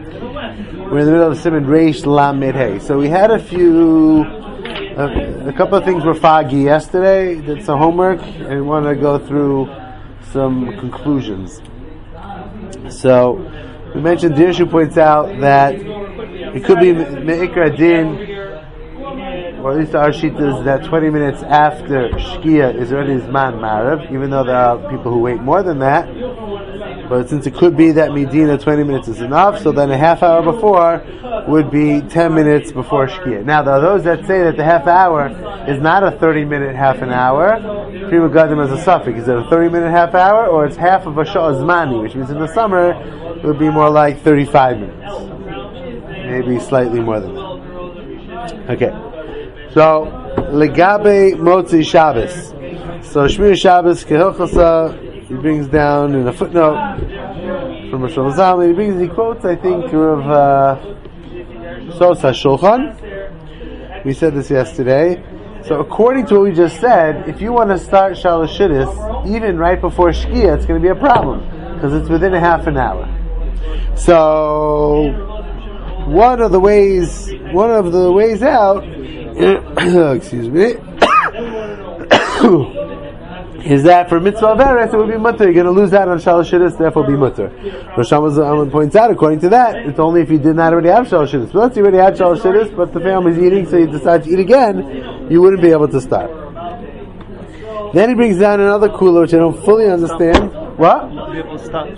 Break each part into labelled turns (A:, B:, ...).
A: We're in the middle of Siman Reish Lamed Hey. So we had a couple of things were foggy yesterday. Did some homework and want to go through some conclusions. So we mentioned Dirshu points out that it could be Me'ikra Din, or at least our shita is that 20 minutes after Shkia is already Zman Marav, even though there are people who wait more than that. But since it could be that Medina 20 minutes is enough, so then a half hour before would be 10 minutes before Shkia. Now there are those that say that the half hour is not a 30-minute half an hour. Prima Gadim as a suffix. Is it a 30-minute half hour, or it's half of a Shah Zmani, which means in the summer it would be more like 35 minutes. Maybe slightly more than that. Okay. So, Legabe Motzi Shabbos. So, Shmir Shabbos, Kehilchasa, he brings down in a footnote from Rosh Hashanah, he quotes, I think, of Sosa Shulchan. We said this yesterday. So, according to what we just said, if you want to start Shalosh Shidduch, even right before Shkia, it's going to be a problem, because it's within a half an hour. So, one of the ways out, excuse me, is that for mitzvah veres it would be mutter. You're going to lose out on shalosh shidduch, therefore be mutter. Rosh Hashanah points out, according to that, it's only if you did not already have shalosh shidduch. But let's say you already had shalosh shidduch, but the family's eating, so you decide to eat again, you wouldn't be able to start. Then he brings down another kula, which I don't fully understand. What?
B: Be able to start.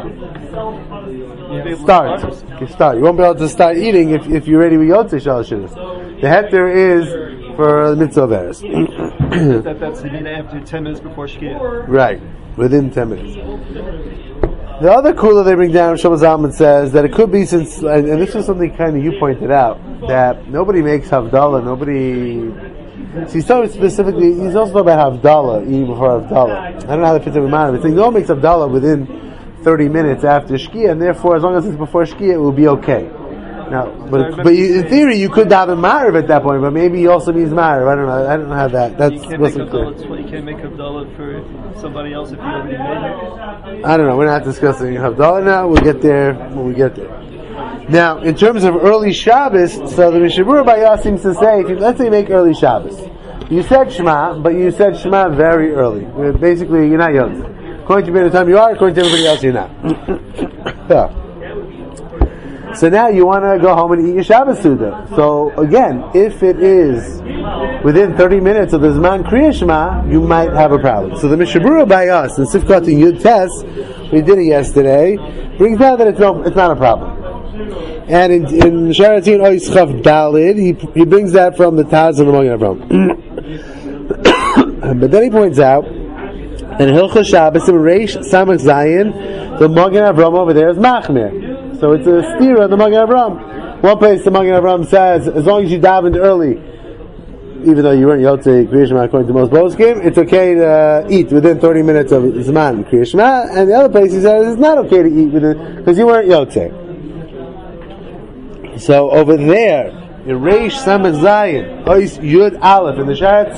A: Start. You won't be able to start eating if you're ready with Yotzei Shalosh Shidduch. The heter is for mitzvah veres.
B: That's after 10 minutes before Shkia.
A: Right, within 10 minutes. The other kula they bring down, Shlomo Zalman says that it could be since, and this is something kind of you pointed out, that nobody makes Havdalah, See, so specifically, he's also talking about Havdalah, eating before Havdalah. I don't know how that fits in with Ma'ariv. It's saying no one makes Havdalah within 30 minutes after Shkia, and therefore, as long as it's before Shkia, it will be okay. Now, but in theory, you could daven Ma'ariv at that point, but maybe he also means Ma'ariv. I don't know how that. That's wasn't clear.
B: You can't make Havdalah for somebody else if you already made it.
A: I don't know. We're not discussing Havdalah now. We'll get there when we get there. Now, in terms of early Shabbos, so the Mishnah Berurah Bayah seems to say, let's say you make early Shabbos. You said Shema, but you said Shema very early. Basically, you're not young. According to me, the time you are, according to everybody else, you're not. Yeah. So now you want to go home and eat your Shabbos Suda. So again, if it is within 30 minutes of the Zman Kriya Shema, you might have a problem. So the Mishnah Berurah Bayah in Sifkat in Yud Tes, we did it yesterday, brings down that it's not a problem. And in Sharatin Ois Chav Dalid, he brings that from the Taz of the Magen Avraham. But then he points out that in Hilchos Shabbos in Reish Samach Zayin, the Magen Avraham over there is Machmir. So it's a stira in the Magen Avraham. One place the Magen Avraham says, as long as you davened early, even though you weren't Yotzei Kriya Shema according to most poskim, it's okay to eat within 30 minutes of Zman Kriya Shema. And the other place he says it's not okay to eat because you weren't Yotzei. So over there, in Reish Samach Zayin, Ois Yud Aleph, in the Sharat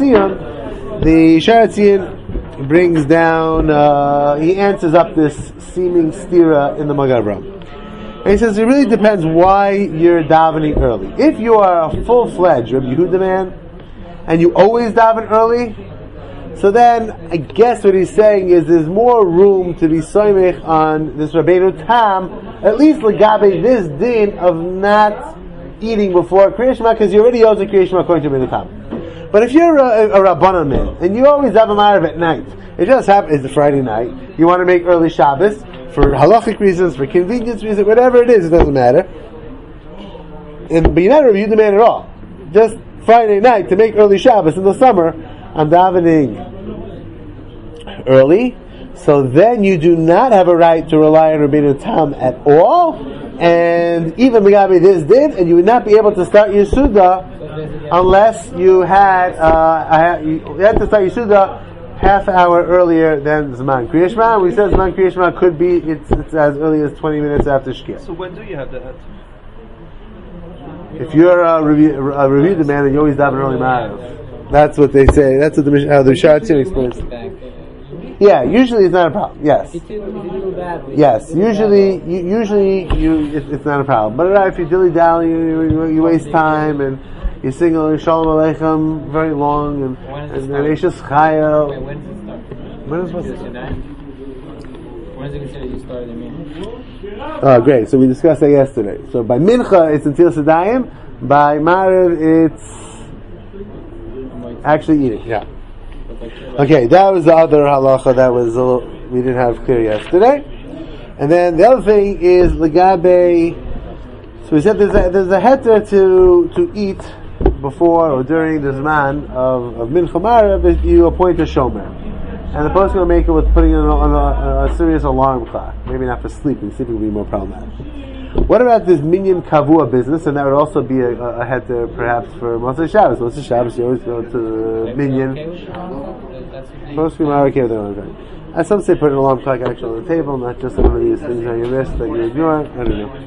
A: Zion brings down, he answers up this seeming stira in the Magen Avraham. And he says it really depends why you're davening early. If you are a full-fledged Rabbi Yehuda man, and you always daven early, so then I guess what he's saying is there's more room to be soymech on this Rabbeinu Tam, at least legabe this din of not eating before Kriya Shema, because you already owes a Kriya Shema according to Rabbeinu Tam. But if you're a Rabbanan man, and you always have a Ma'ariv at night, it just happens, it's a Friday night, you want to make early Shabbos, for halachic reasons, for convenience reasons, whatever it is, it doesn't matter. But you're not a Rabbi Yehuda man at all. Just Friday night to make early Shabbos in the summer, I'm davening early, so then you do not have a right to rely on Rabbeinu Tam at all, and even Megabe this did, and you would not be able to start your Suda unless you had you had to start your Suda half hour earlier than Zman Kriya Shema. We said Zman Kriya Shema could be it's as early as 20 minutes after Shkia.
B: So when do you have that?
A: If you're a review demand, then you always daven early Ma'ariv. That's what they say. That's what the Sharat Zion explains. Yeah, usually it's not a problem. Yes.
C: If you do that,
A: Yes, usually it's not a problem. But if you dilly dally, you waste time and you sing Shalom Aleichem very long and Eishes Chaya.
C: Wait, when does it start?
A: When is it?
C: When is it considered you started the mincha?
A: Oh, great. So we discussed that yesterday. So by Mincha it's until Sedayim. By Maariv it's actually eating. Yeah. Okay, that was the other halacha that was we didn't have clear yesterday. And then the other thing is Legabe. So we said there's a heter to eat before or during the Zman of Mincha Maariv if you appoint a shomer. And the person will make it with putting on a serious alarm clock. Maybe not for sleeping. Sleeping would be more problematic. What about this minyan kavua business? And that would also be a heter perhaps for Moshe Shabbos. Moshe Shabbos, you always go to the minyan. Most people are okay with their own thing. And some say put an alarm clock actually on the table, not just one of these things on your wrist that you ignore. I don't know.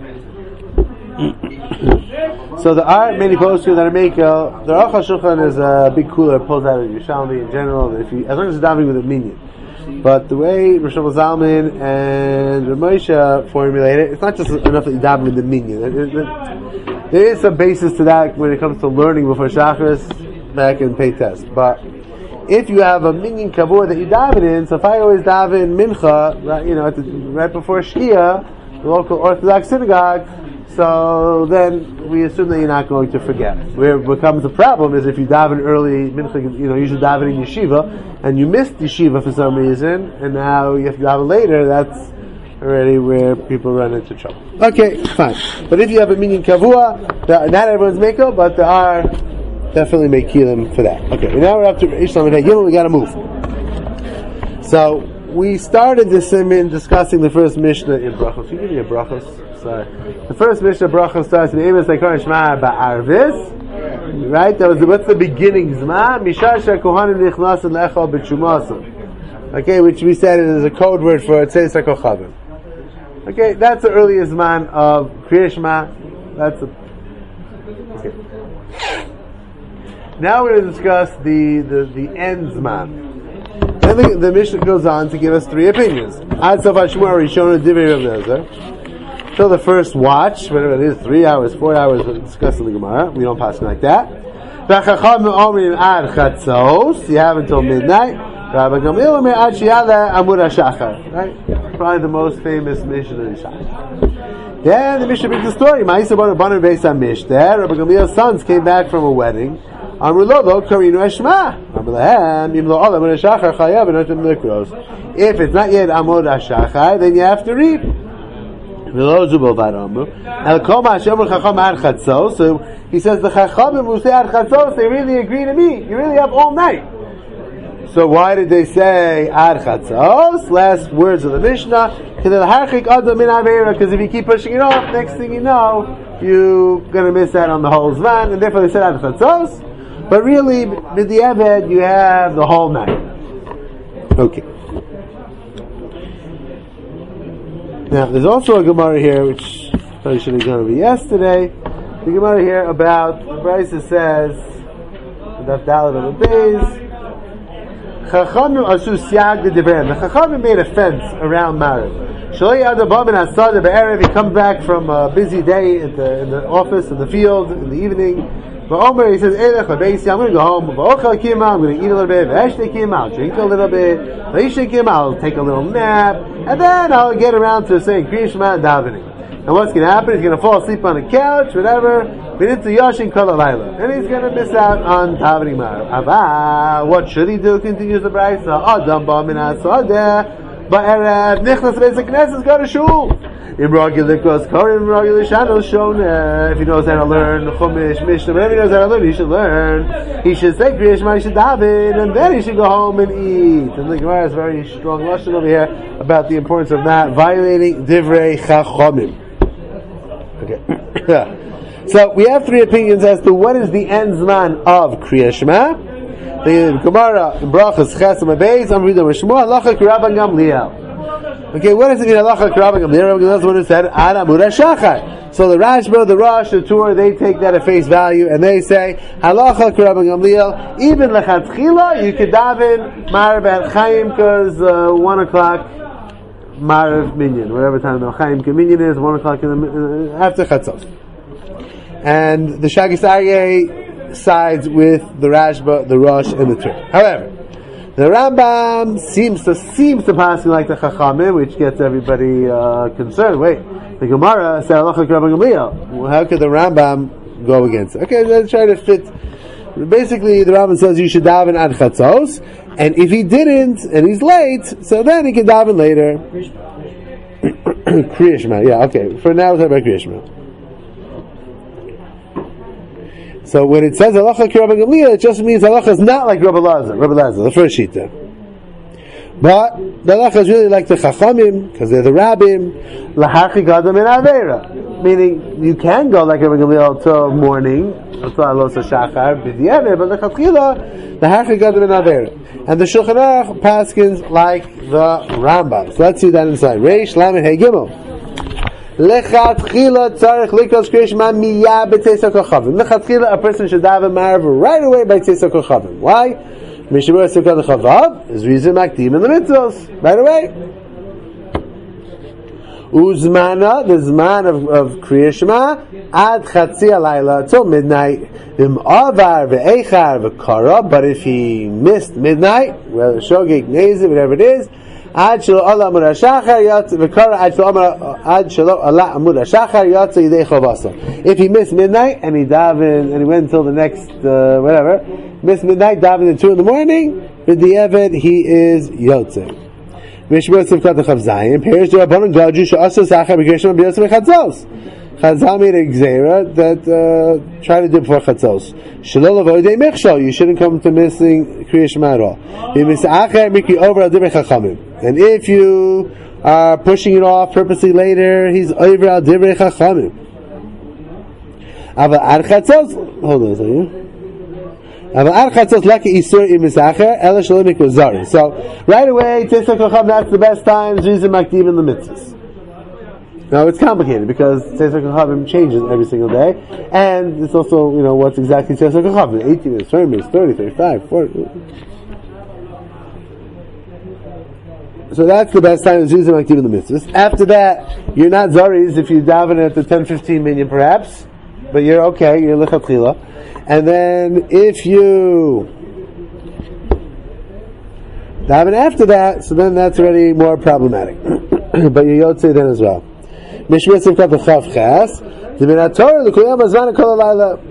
A: So there are many posture that are makel. The Aruch HaShulchan is a big cooler that pulls out of Yerushalmi in general. As long as it's davening with a minyan. But the way Rosh Zalman and Ramosha formulate it, it's not just enough that you daven with the minyan. There is some basis to that when it comes to learning before Shacharis back in Pei Test. But if you have a minyan kavua that you daven in, so if I always daven mincha, right before Shkia, the local Orthodox synagogue, so then we assume that you're not going to forget. Where it becomes a problem is if you daven early, mincha, usually daven in yeshiva, and you missed yeshiva for some reason, and now you have to daven later, that's already where people run into trouble. Okay, fine. But if you have a minyan kavua, not everyone's makel, but there are definitely mekilim for that. Okay, now we're up to Ishlam and Gimel, we gotta move. So, we started this in discussing the first Mishnah in Brachos. Can you give me a Brachos? Sorry. The first Mishnah Brachos starts in Emes Leikar Shema Ba'arvis. Right? What's the beginning? Zma? Mishar Kohanim Nichnasim Lechal B'Tchumasim. Okay, which we said is a code word for Tzeis HaKochavim. Okay, that's the earliest Zman of Kriyat Shema. That's okay. Now we're going to discuss the end Zman. Then the Mishnah goes on to give us three opinions. Ad Sof HaShmua Rishon Divrei Rav Nezer. Till the first watch, whatever it is, 3 hours, 4 hours, we're discussing the Gemara. We don't pass like that. V'chachamim omrim ad chatzos. You have until midnight. Rabbi Gamliel omer ad sheyala amud hashachar. Right? Probably the most famous Mishnah in Shach. Then the Mishnah brings the story. Ma'isa bar Rabbanan beis HaMishter. Rabbi Gamliel's sons came back from a wedding. Amru lo lo karinu hashma. Amru lahem im lo olam amud hashachar chayav v'notem likros. If it's not yet amud hashachar, then you have to read. So he says the Chachamim who say Ad Chatzos, they really agree to me. You really have all night. So why did they say Ad Chatzos? Last words of the Mishnah. Because if you keep pushing it off, next thing you know, you're going to miss out on the whole Zman, and therefore they said Ad Chatzos. But really, with the Eved, you have the whole night. Okay. Now, there's also a Gemara here, which probably should have gone over yesterday. The Gemara here about, the Brisa says, Daf Daled of the Beis, Chachamim asu siag de devrem. The Chachamim made a fence around Maariv. Shalei adabam and asad be'erev. He comes back from a busy day in the office, in the field, in the evening. But Omer, he says, Eilech lebeisi, I'm going to go home. V'ochel kima, I'm going to eat a little bit. V'eshte kima, I'll drink a little bit. V'ishe kima, I'll take a little nap. And then I'll get around to saying Kriyat Shema and davening. And what's going to happen? He's going to fall asleep on a couch, whatever. V'nitzu yashin kol halayla. And he's going to miss out on davening Maariv. Ava, what should he do? Continues the Brisa. Adam ba min hasadeh. Ba'erev, nichnas beis HaKnesses, go to shul. If he knows how to learn Chumash, Mishnah, whatever he knows how to learn, he should learn. He should say Kriyat Shema, he should daven, and then he should go home and eat. And the Gemara has very strong lesson over here about the importance of not violating Divrei Chachamim. Okay. So we have three opinions as to what is the end zman of Kriyat Shema. The Gemara in Brachos Chesed Beis, I'm reading Shmuel Halacha Rabban Gamliel. Okay, what does it mean? Halacha Rabban Gamliel. Rabban Gamliel is the one who said Ad Amud HaShachar. So the Rashba, the Rosh, the Tur, they take that at face value and they say Halacha Rabban Gamliel. Even lechatchila, you could daven Marav at Chaim because 1 o'clock Marav Minyan, whatever time the Chaim Minyan is, 1 o'clock after Chatzos. And the Shagas Aryeh sides with the Rashba, the Rosh, and the Tur. However, the Rambam seems to pass like the Chachamim, which gets everybody concerned. Wait, the Gemara said Halacha Rabban Gamliel. How could the Rambam go against it? Okay, let's try to fit. Basically, the Rambam says you should daven ad chatzos, and if he didn't and he's late, so then he can daven later. Kriya Shema, yeah, okay. For now, we're talking about Kriya Shema. So when it says halacha Rabban Gamliel, it just means halacha is not like Rabbi Lazar, the first shita. But the halacha is really like the Chachamim, because they're the Rabbim. Lahachi gadam in Aveira, meaning you can go like Rabban Gamliel till morning, until Alos HaShachar, b'di'ever, but the Chatchila, lahachi gadam in Aveira. And the Shulchan Aruch paskins like the Rambam. So let's see that inside. Reish Lamed Hey Gimel. Lechatchila tzarich likos Kriya Shema miyad b'teisa kochavim. Lechatchila, a person should daven Marav right away by teisa kochavim. Why? Mishabur Sivkat Chavav is reason makdim in the mitzvos right away. Uzmana, the zman of Kriya Shema, ad chatzi alayla till midnight. Im avar ve'echar ve'kara, but if he missed midnight, whether shogeg, nezi, whatever it is, ad shelo ala amud hashachar yatz ve'kara ad shelo ala amud hashachar yatz yidei chavasa. If he missed midnight and he davened and he went until the next whatever, missed midnight, davened at 2 a.m, with the Eved he is yotze. Mishmur Tzivkat Chav Zayin, Perish D'Rabbanan Gadju She'asa Zachar B'Kriya Shema B'Yosem Chatzos. Chazal made a gzeira that try to do before Chatzos. Shalol Avoidei Mechshal, you shouldn't come to missing Kriya Shema at all. V'Misa'acher Mikri over Al Divrei Chachamim. And if you are pushing it off purposely later, he's over Al Divrei Chachamim. Aval Ad Chatzos, hold on a second. So right away, Teisa Kocham, that's the best time. Zizim Makdim in the mitzvahs. Now it's complicated because Teisa Kocham changes every single day, and it's also what's exactly Teisa Kocham: 18 minutes, 20 minutes, 30, 35, 40. So that's the best time. Zizim Makdim in the mitzvahs. After that, you're not zaris if you daven at the 10-15 minyan perhaps, but you're okay. You're lechatchila. And then if you daven after that, so then that's already more problematic. But you yotze then as well. Mishmur Tzivkat Chav Ches, the Minat Torah, the Kuyam Azvan Kol Halayla.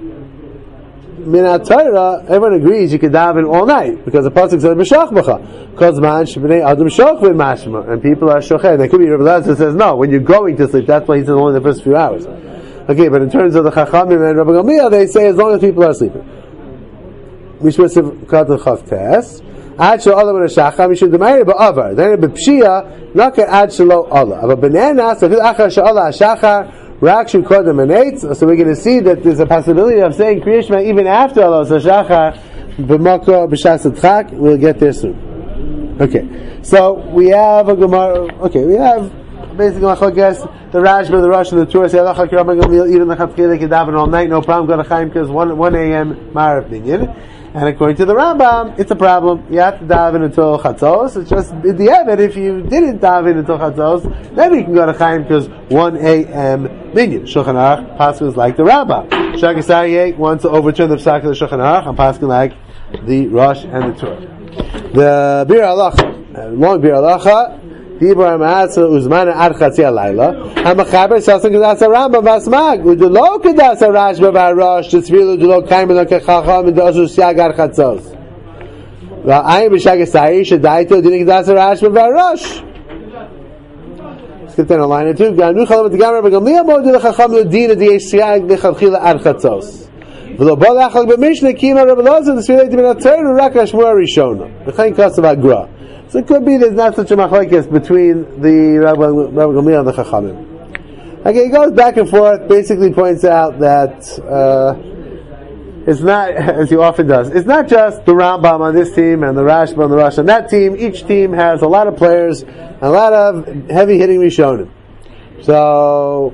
A: Minat Torah, everyone agrees you can daven all night because the pasuk says B'shach B'cha. Kozman Shebnei Adam Shochvin Mashma, and people are shoched. There could be Rabbi Lazar says no, when you're going to sleep, that's why he says only the first few hours. Okay, but in terms of the Chachamim and Rabbi Gamliel, they say as long as people are sleeping. Mishmur Tzivkat Chav Tes. Ad shelo Allah b'nashachar, mishum d'mayir ba'avar. Then b'pshia, naka ad shelo Allah. But banana, so if achar she'Allah hashachar, rak shu kodem anetz. So we're going to see that there's a possibility of saying Kriya Shema even after Allah hashachar, b'moko b'shas adchak. We'll get there soon. Okay, so we have a Gemara. Okay, we have basically machlokes. The Rashba, the Rosh, and the Tur say halacha Rabban Gamliel even the Chatchila they can daven all night, no problem. Go to Chaim because 1 a.m. Marav Minyan. And according to the Rambam, it's a problem. You have to daven until Chatzos. It's just in the end, if you didn't daven until Chatzos, then you can go to Chaim because 1 a.m. Minyan. Shulchan Aruch passes like the Rambam. Shagas Aryeh wants to overturn the psak of the Shulchan Aruch and passes like the Rosh and the Tur. The Bir Halacha, long Bir Halacha. Dibur Ma'aseh Uzman Ad Chatzi Alayla. Hamachaber Sasan Kedas Rambam Vasmag. Udulo Kedas Rashba VaRosh. Tzvilu Udulo Kaimel Kechacham Udosu Siag Ad Chatzos. Va'ayim B'Shagas Aryeh Shedaito Dini Kedas Rashba VaRosh. Skip down a line or two. Ganu Chalam T'Gam Rabbi Gamliel Modu Lechacham L'Dina D'Yesh Siag L'Chavchila Ad Chatzos. V'lo Bo Lachal B'Mishnah Kima Rabbi Loza Tzvilu D'Min HaTorah Rak Hashmur Rishona. V'chayin Kasav Agra. So it could be there's not such a machlokes between the Rabbi Gamliel and the Chachamim. Okay, he goes back and forth, basically points out that it's not, as he often does, it's not just the Rambam on this team and the Rashba and the Rosh on that team. Each team has a lot of players, a lot of heavy hitting Rishonim. So,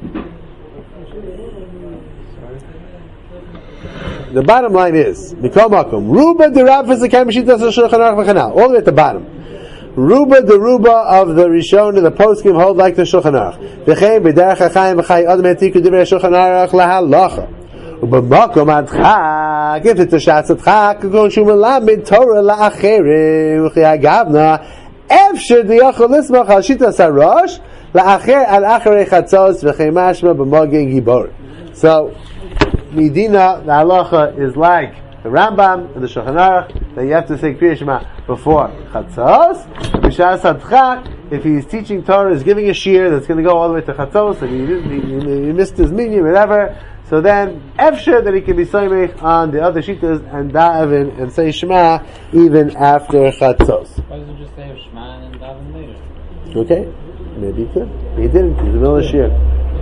A: the bottom line is, Mikol Makom, Ruba de Rav V'Zakam Shitas Shulchan Aruch V'Chanal, all the way at the bottom. Ruba de Ruba of the Rishon and the poskim hold like the Shulchan Aruch. V'chein b'derech ha'chaim v'chai adam etiku divrei Shulchan Aruch lahalacha. U'b'makom adchak, if it's a shatz adchak, k'gon shu melamed Torah la'acherim, v'chai agavna, efshir diyochel lismach al shitas harosh, la'acher al acharei chatzos v'chei mashma b'mogin gibor. So, Medina, the halacha is like the Rambam and the Shulchan Aruch, that you have to say Kriya Shema before Chatzos. B'shas Hadchak, if he's teaching Torah, is giving a shir that's going to go all the way to Chatzos, and he missed his minyan, whatever, so then, efshir that he can be soymech on the other shitas and daven and say Shema even after Chatzos.
C: Why doesn't he just say Shema and then daven later?
A: Okay, maybe he could. He didn't. He's in the middle of shir.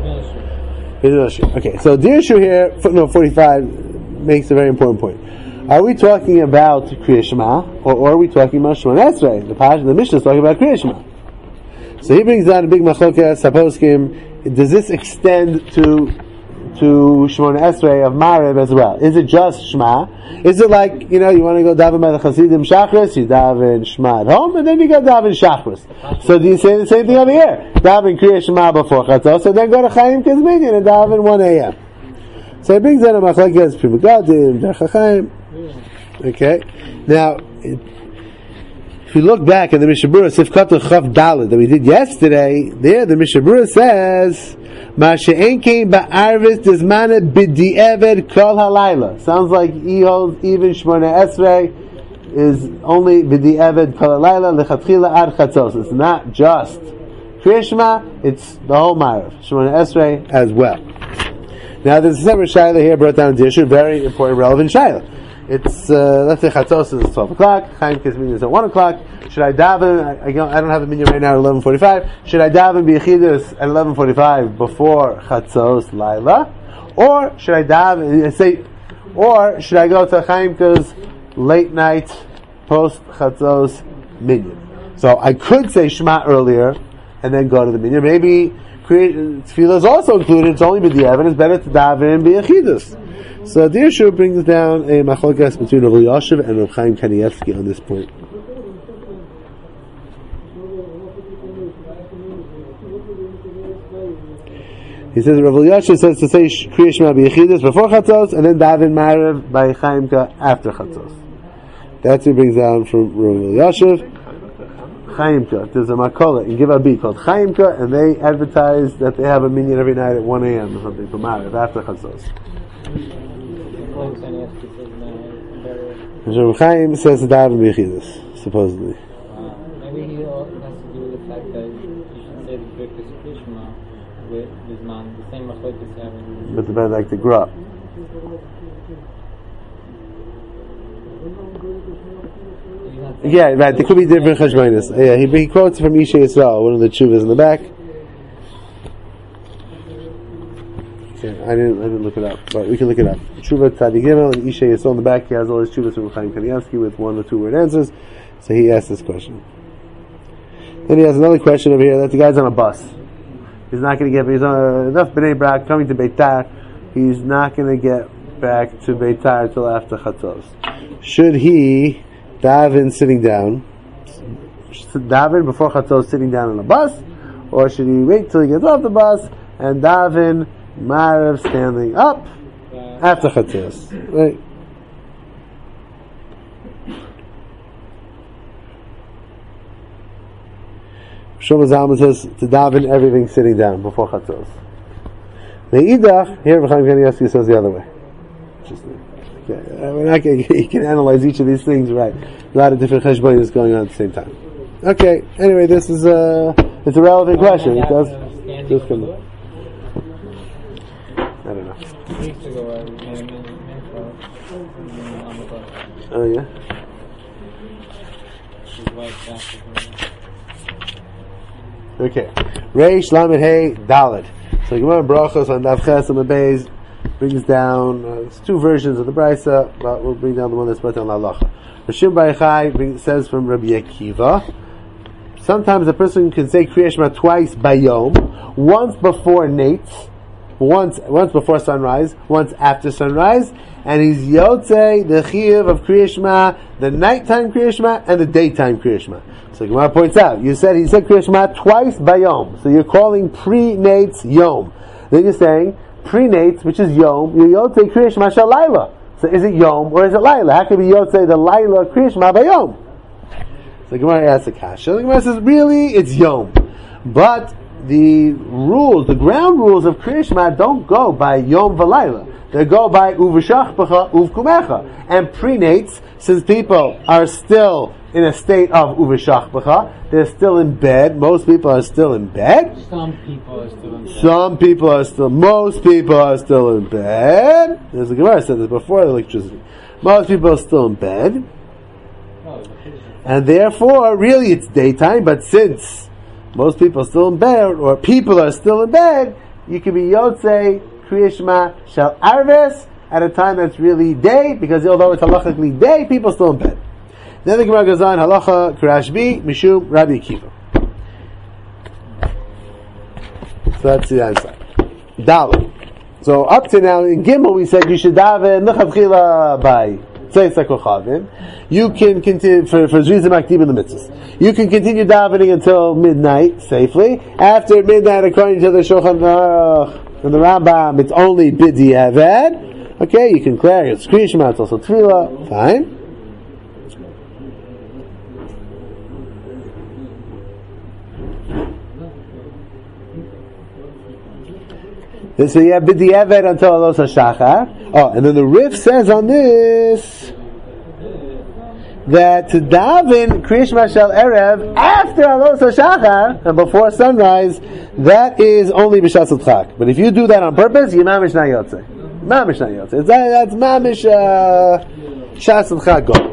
A: Okay, so Dirshu here, footnote 45, makes a very important point. Are we talking about Kriya Shema, or are we talking about Shemona Esrei? The Mishnah is talking about Kriya Shema. So he brings down a big machlokas, Saposkim. Does this extend to Shemona Esrei of Maariv as well? Is it just Shema? Is it like, you want to go daven by the Chasidim Shachris, you daven Shema at home, and then you go daven Shachris. So do you say the same thing over here? Daven Kriya Shema before Chatzos, and then go to Chaim Kizminyan and daven 1 a.m. So he brings down a machlokes, Pri Megadim, Derech HaChaim. Okay. Now, if you look back at the Mishnah Berurah, Sifkat Chav Daled that we did yesterday, there the Mishnah Berurah says, Ma she'en kein ba'arvis dizmana b'di'eved kol halayla. Sounds like he holds even Shemona Esrei is only b'di'eved kol halayla lechatchila ad chatzos. It's not just Kriya Shema, it's the whole Maariv, Shemona Esrei as well. Now there's a separate shayla here brought down in Dirshu, very important, relevant shayla. It's, let's say Chatzos is 12 o'clock, Chaim Kizmin is at 1 o'clock. Should I daven, I don't have a minyan right now at 11:45, should I daven B'Yechidus at 11:45 before Chatzos Laila? Or should I daven, or should I go to Chaimka's late night, post Chatzos minyan? So I could say Shema earlier, and then go to the minyan. Maybe Tefillah is also included, it's only B'Di'evet, it's better to daven B'Yechidus. So Dirshu brings down a machlokas between Rav Elyashiv and Rav Chaim Kanievsky on this point. He says Rav Elyashiv says to say Kriya Shema B'Yechidus before Chatzos and then daven Maariv by Chaimka after Chatzos. That's what he brings down from Rav Elyashiv. Chaimka, there's a makola in Give Abi called Chaimka, and they advertise that they have a minyan every night at 1 a.m. or something for Maariv after Chatzos. Rav Chaim says to daven B'Yechidus, supposedly.
C: Maybe he also has to do with the fact that you should say the Birkas Kriya Shema with Bizman, the same machlokes having.
A: But the bad like to grow up. Yeah, right. There could be different cheshbonos. Yeah, he quotes from Isha Yisrael, one of the tshuvas in the back. Okay, I didn't look it up, but we can look it up. Tshuva Tzadik Gimel and Isha Yisrael in the back. He has all his tshuvas from Chaim Kanievsky with 1 or 2 word answers. So he asked this question. Then he has another question over here that the guy's on a bus. He's not going to get. He's on enough Bnei Brak coming to Beitar. He's not going to get back to Beitar until after Chatzos. Should he daven sitting down? Daven before Chatzos sitting down on a bus, or should he wait till he gets off the bus and daven Maariv standing up after Chatzos? Right. Shlomo Zalman says to daven everything sitting down before Chatzos. Me'idach, here Chaim Kanievsky says the other way. Interesting. Okay. You can analyze each of these things, right? A lot of different cheshbonos going on at the same time. Okay, anyway, this is it's a relevant question. It does just come up. I don't know.
C: 2 weeks ago, I made a minhag on the bus.
A: Oh, yeah?
C: His wife after.
A: Okay. Reish Lamed Hey Daled. So Gemara Brachos on Daf Ches and Beis brings down, it's two versions of the Brisa, but we'll bring down the one that's brought down Halacha. Rashim Bar Yochai says from Rabbi Akiva, sometimes a person can say Kriya Shema twice by Yom, once before Nates, once before sunrise, once after sunrise, and he's Yotze, the Chiyuv of Kriya Shema, the nighttime Kriya Shema, and the daytime Kriya Shema. So Gemara points out, he said Kriya Shema twice by Yom, so you're calling pre-Nates Yom. Then you're saying, pre-Nates, which is Yom, you're Yotze Kriya Shema Shal Laila. So is it Yom, or is it Laila? How can we Yotze the Laila Kriya Shema by Yom? So Gemara asks a kasha. The Gemara says, really, it's Yom. But the ground rules of Kriya Shema don't go by Yom V'Laila. They go by Uv'shachpacha, Uv'kumecha. And pre-Nates, since people are still in a state of Uv'shachpacha, they're still in bed. Most people are still in bed.
C: Some people are still in bed.
A: Most people are still in bed. There's a Gemara said this before the electricity. Most people are still in bed. And therefore, really it's daytime, but since most people are still in bed, or people are still in bed, you can be Yotzei Kriya Shema Shal Arves at a time that's really day, because although it's halachically day, people are still in bed. Then the Gemara goes on, Halacha Krashbi Mishum Rabbi Akiva. So that's the answer. Dalet. So up to now, in Gimel we said you should daven L'chavchila by Tzeitzah Kochavim. You can continue, for Zrizim Aktiv in the mitzvahs. You can continue davening until midnight, safely. After midnight, according to the Shulchan Aruch and the Rambam, it's only Bidi Aved. Okay, you can clear your Kriya Shema, it's also Tefillah, fine. So you have Bidi Aved until Alos HaShachar. Oh, and then the Rif says on this that to daven Kriya Shema Shel Erev after Alos HaShachar and before sunrise, that is only B'Shas Adchak. But if you do that on purpose, you mamish na yotzei. Mamish na yotzei. That's mamish Shas Adchak go.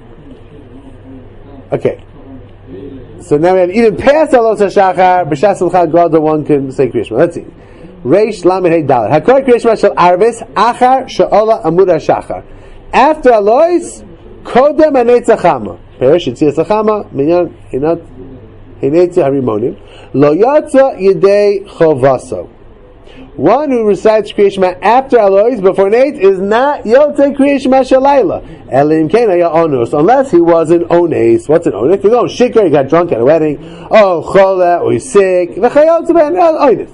A: Okay. So now we have even past Alos HaShachar, B'Shas Adchak go, the one can say Kriya Shema. Let's see. Reish Lamed Hey Dalet. Hakol Kriya Shema Shel Arvis Achar She'ola Amud HaShachar. After Alois, Kodem HaNetzach Chama. Perish Yitzias HaChama Minyan Hinetzah Harimonim Lo Yatza Yedei Chovaso. One who recites Kriya Shema after Alois before Nate is not Yotzei Kriya Shema Shel Laila. Elim Ken Haya Onus, unless he was an Ones. What's an Ones? If you go shikar, he got drunk at a wedding. Oh, Chola, or he's sick. V'chayot Ben Ones.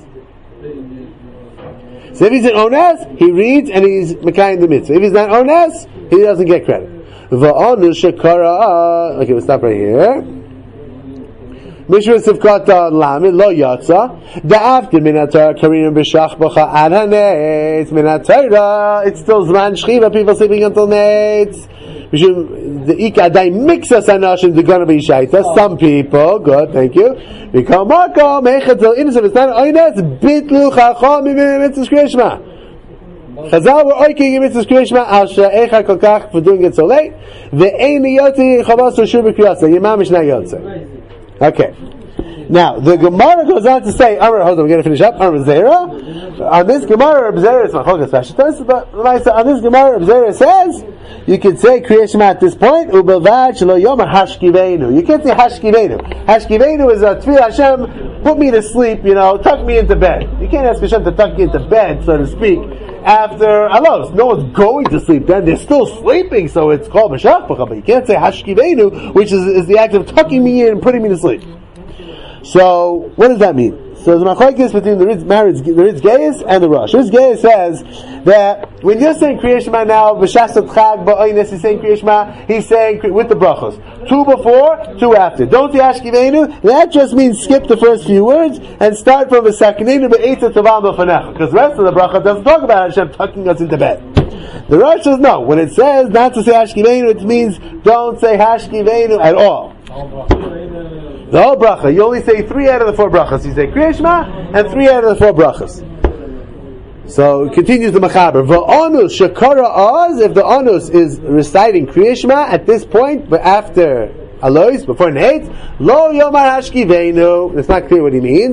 A: So if he's an Ones, he reads and he's Mekayim the mitzvah. If he's not Ones, he doesn't get credit. V'onu shekara. Okay, we'll stop right here. Mishra Sivkata Lamed Lo Yatza. Da'after Minatar Karim B'Shach B'cha Ad HaNetz Minatar. It's still Zman Shchiva, people sleeping until Netz. The Ikadai mixas Anashim the gonna be Shaita. Some people, good, thank you. Become Marko Mechatel innocent. It's not Oines Bitlu Chacham Mitzvah Kriya Shema. Chazal were oiking in Mitzvah Kriya Shema al she'echa kol kach for doing it so late. Ve'eini yotzi chavas reshur b'kriyasa. Yimam is not yotzi. Okay. Now, the Gemara goes on to say, hold on, we're going to finish up. On this Gemara, Zera is Machogas Vashitas, but on this Gemara, Zera says, you can say Kriya Shema at this point, Ubelvad Shelo Yomer Hashkivenu. You can't say Hashkivenu. Hashkivenu is a Tefillah Hashem, put me to sleep, tuck me into bed. You can't ask Hashem to tuck you into bed, so to speak, after Alos. No one's going to sleep then, they're still sleeping, so it's called Meshachpacha, but you can't say Hashkivenu, which is the act of tucking me in and putting me to sleep. So, what does that mean? So, the machlokes between the Ritz Geiz and the Rosh. Ritz Geiz says that when you're saying Kriya Shema now, B'Shas Chag Ba'oines, he's saying Kriya Shema, he's saying with the brachos. 2 before, 2 after. Don't say Hashkivenu, that just means skip the first few words and start from the Sakinenu Be'etzah Tovam B'Fanecha. Because the rest of the bracha doesn't talk about Hashem tucking us into bed. The Rosh says no. When it says not to say Hashkivenu, it means don't say Hashkivenu at all. The whole bracha. You only say 3 out of the 4 brachas. You say Kriya Shema and 3 out of the 4 brachas. So it continues the Machaber. V'onus shekara oz. If the onus is reciting Kriya Shema at this point, but after Alois, before Nate, lo yomar hashkivenu. It's not clear what he means.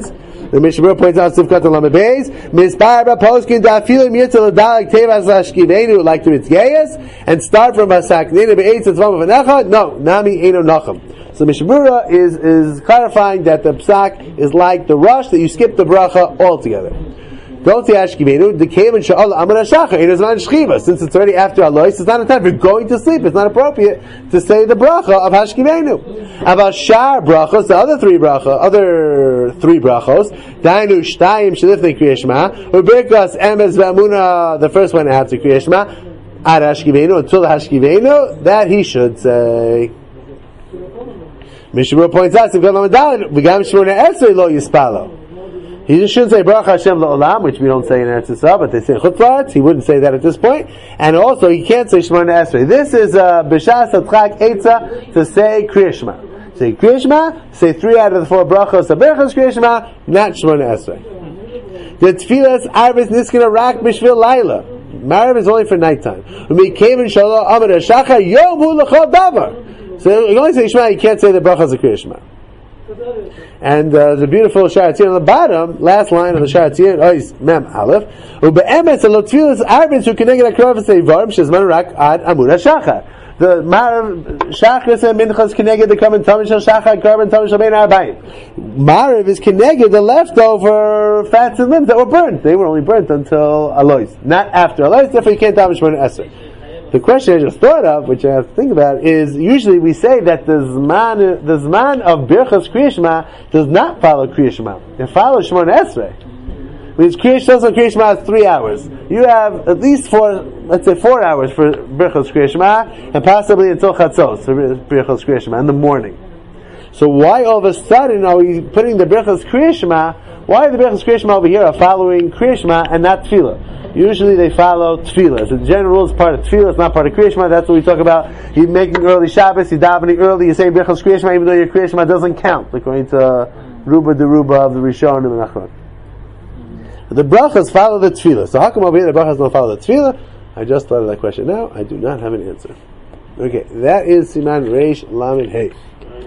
A: The Mishnah points out Sivkat Lamed Beis, Misparba Poskin Dafilim Yitzal Dalek Tevas Lashkivenu like the Mitzgayas, and start from Vasaknina Be'etz Tzvam Vanecha. No, Nami Eino Nachem. So Mishnah is clarifying that the psak is like the rush that you skip the bracha altogether. Don't say Ashkivenu, the Kavan Sha'al Amar Shachar, it is not Shchiva. Since it's already after Alois, it's not a time. If you're going to sleep, it's not appropriate to say the bracha of Hashkivenu. About Shar brachos, the other three brachos, Dainu Shtayim Shalifnei Kriya Shema, Ubirkas Emes V'Amuna, the first one after Kriya Shema, Ad Hashkivenu, until the Hashkivenu, that he should say. Mishnah points out, V'gam Shmona Esrei Lo Yispalo. He just shouldn't say Baruch Hashem La'olam, which we don't say in Eretz Yisrael, but they say Chutz La'aretz. He wouldn't say that at this point. And also, he can't say Shemona Esrei. This is B'shas Atchak Eitzah to say Kriya Shema. Say Kriya Shema, say 3 out of the 4 brachos of Berachos Kriya Shema, not Shemona Esrei. The Tfilas Arvis Niskina Rak B'shvil Laila. Marav is only for nighttime. U'mikeven Shalom Amar Shachar Yom Hu L'chol Davar. So you only say Shema, you can't say the brachos of Kriya Shema. And the beautiful Sharatzion on the bottom, last line of the Sharatzion, Ois Mem Aleph, Ube'emetz Alot Tfilas Arvis Hu Keneged HaKrov V'Seivarm Shezman Rak Ad Amud HaShachar. The Marav Shachris and Minchas Keneged the Korban Tamid Shel Shachar Korban Tamid Shel Bein Arbayim. Marav is Keneged the leftover fats and limbs that were burnt. They were only burnt until Alois, not after Alois. Therefore, you can't Tamid Shemona Esrei. The question I just thought of, which I have to think about, is usually we say that the Zman of Birchas Kriya Shema does not follow Kriya Shema. It follows Shemona Esrei. Which Kriya Shema is 3 hours. You have at least 4 hours for Birchas Kriya Shema, and possibly until Chatzos for Birchas Kriya Shema in the morning. So why all of a sudden are we putting the Birchas Kriya Shema? Why are the Birchas Kriya Shema over here are following Kriya Shema and not Tefillah? Usually they follow Tefillah. As a general rule, it's part of Tefillah, it's not part of Kriya Shema. That's what we talk about. You're making early Shabbos, you're davening early, you're saying Birchas Kriya Shema, even though your Kriya Shema doesn't count, according to Ruba de Ruba of the Rishonim and Achron. The brachas follow the Tefillah. So how come over here the brachas don't follow the Tefillah? I just thought of that question now. I do not have an answer. Okay, that is Siman Reish Lamed Hey.